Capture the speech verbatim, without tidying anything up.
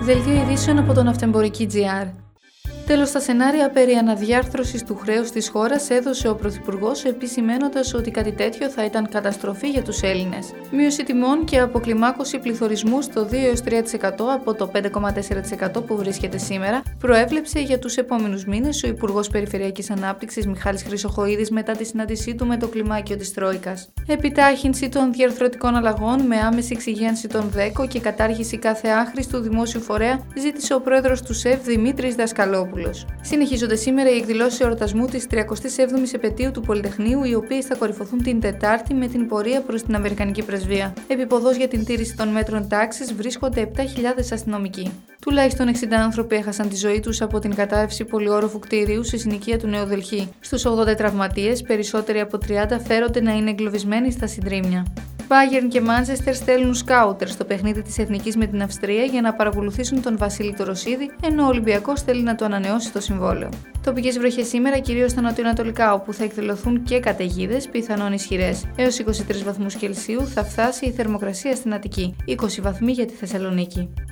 Δελτίο ειδήσεων από τον Ναυτεμπορική τζι αρ. Τέλος, στα σενάρια περί αναδιάρθρωσης του χρέους της χώρας έδωσε ο Πρωθυπουργός, επισημαίνοντας ότι κάτι τέτοιο θα ήταν καταστροφή για τους Έλληνες. Μείωση τιμών και αποκλιμάκωση πληθωρισμού στο δύο έως τρία τοις εκατό από το πέντε κόμμα τέσσερα τοις εκατό που βρίσκεται σήμερα, προέβλεψε για τους επόμενους μήνες ο Υπουργός Περιφερειακής Ανάπτυξης Μιχάλης Χρυσοχοΐδης μετά τη συνάντησή του με το κλιμάκιο της Τρόικας. Επιτάχυνση των διαρθρωτικών αλλαγών με άμεση εξυγίανση των ΔΕΚΟ και κατάργηση κάθε άχρηστου δημόσιου φορέα, ζήτησε ο πρόεδρος του ΣΕΒ Δημήτρης Δασκαλόπουλος. Συνεχίζονται σήμερα οι εκδηλώσεις εορτασμού της τριακοστής έβδομης επετείου του Πολυτεχνείου, οι οποίες θα κορυφωθούν την Τετάρτη με την πορεία προς την Αμερικανική Πρεσβεία. Επιποδός για την τήρηση των μέτρων τάξης βρίσκονται επτά χιλιάδες αστυνομικοί. Τουλάχιστον εξήντα άνθρωποι έχασαν τη ζωή τους από την κατάρρευση πολυόροφου κτηρίου στη συνοικία του Νέου Δελχή. Στους ογδόντα τραυματίες, περισσότεροι από τριάντα φέρονται να είναι εγκλωβισμένοι στα συντρίμμια. Bayern και Manchester στέλνουν σκάουτερ στο παιχνίδι της Εθνικής με την Αυστρία για να παρακολουθήσουν τον Βασίλη Τοροσίδη, ενώ ο Ολυμπιακός θέλει να του ανανεώσει το συμβόλαιο. Τοπικές βροχές σήμερα, κυρίως στα νοτιοανατολικά, όπου θα εκδηλωθούν και καταιγίδες, πιθανόν ισχυρές. Έως είκοσι τρεις βαθμούς Κελσίου θα φτάσει η θερμοκρασία στην Αττική, είκοσι βαθμοί για τη Θεσσαλονίκη.